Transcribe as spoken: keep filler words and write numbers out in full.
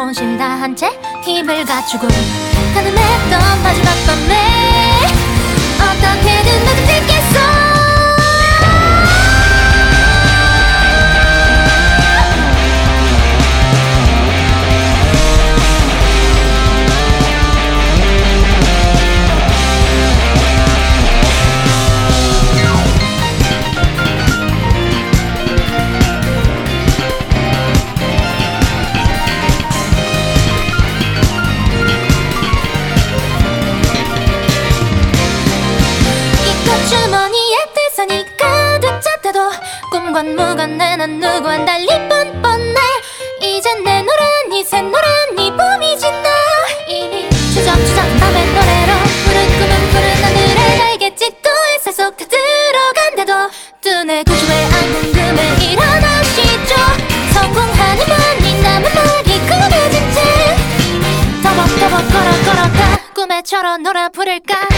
혼실 다한 채 힘을 갖추고 가늠했던 마지막 밤에 어떻게든 너도 듣겠어. 주머니에 태산이 가득 찼다도 꿈과 무관해 난 누구와 달리 뻔뻔해. 이젠 내 노래니 새 노래니 봄이 지나 이미 추적추적 밤의 노래로 푸른 꿈은 푸른 하늘에 날겠지. 또 햇살 속 다 들어간다도 두뇌 구조에 안 궁금해. 일어나시죠. 성공하는 분이 남은 말이 구겨진 채 더벅더벅 걸어 걸어가 꿈에처럼 놀아 부를까.